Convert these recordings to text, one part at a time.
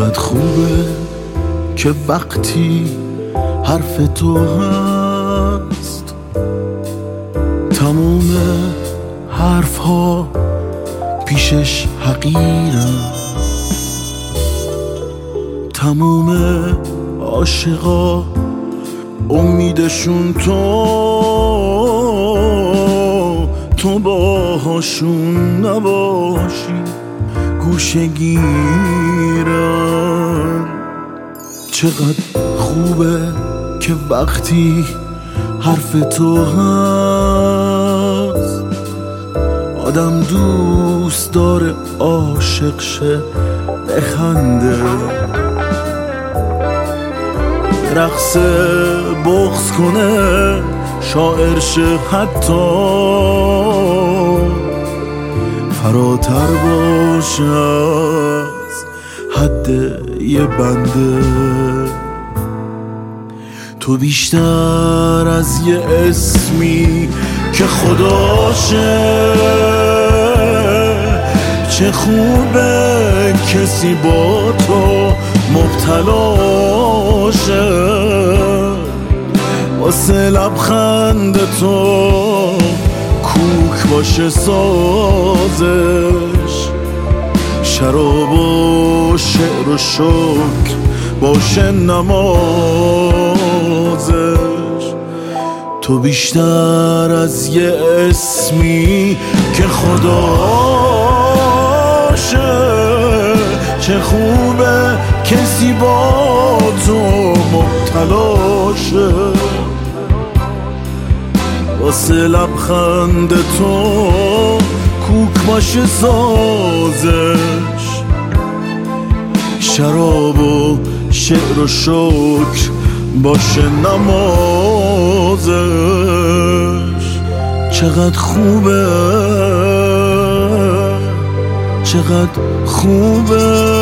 چقدر خوبه که وقتی حرف تو هست تموم حرف ها پیشش حقیرن، تموم عاشقا امیدشون تو باهاشون نباشی گوشه گیرن. چقدر خوبه که وقتی حرف تو هست آدم دوست داره عاشق شه بخنده، رقص بغض کنه شاعر شه، حتی فراتر باشه از حد یه بنده. تو بیشتر از یه اسمی که خداشه، چه خوبه کسی با تو مبتلاشه، واسه لبخند تو کوک باشه سازش، شراب و شعر و شکر باشه نمازش. تو بیشتر از یه اسمی که خداشه، چه خوبه کسی با تو مبتلاشه، واسه لبخند تو کوک باشه سازش، شراب و شعر و شکر باشه نمازش. چقدر خوبه، چقدر خوبه.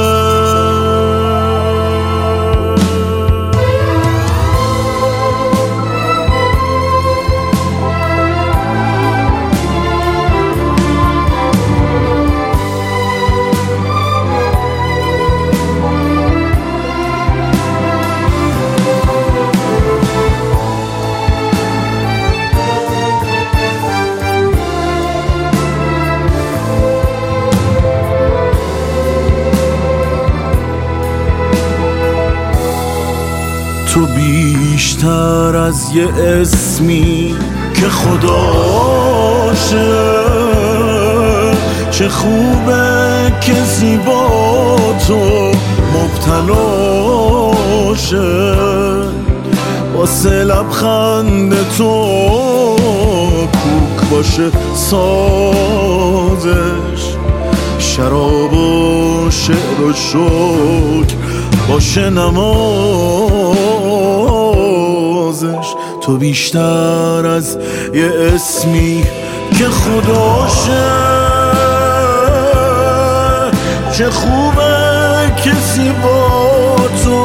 تو بیشتر از یه اسمی که خداشه، چه خوبه کسی با تو مبتلاشه، واسه لبخند تو کوک باشه سازش، شراب و شعر و شکر باشه نمازش. تو بیشتر از یه اسمی که خداشه، چه خوبه کسی با تو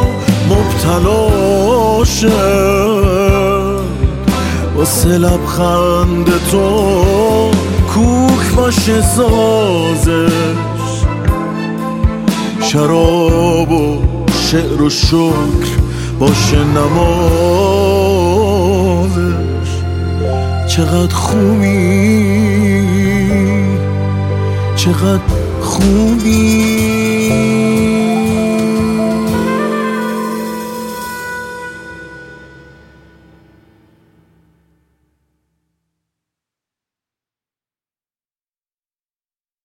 مبتلاشه، واسه لبخند تو کوک باشه سازش، شراب و شعر و شکر باشه نمازش. چقدر خوبی، چقدر خوبی.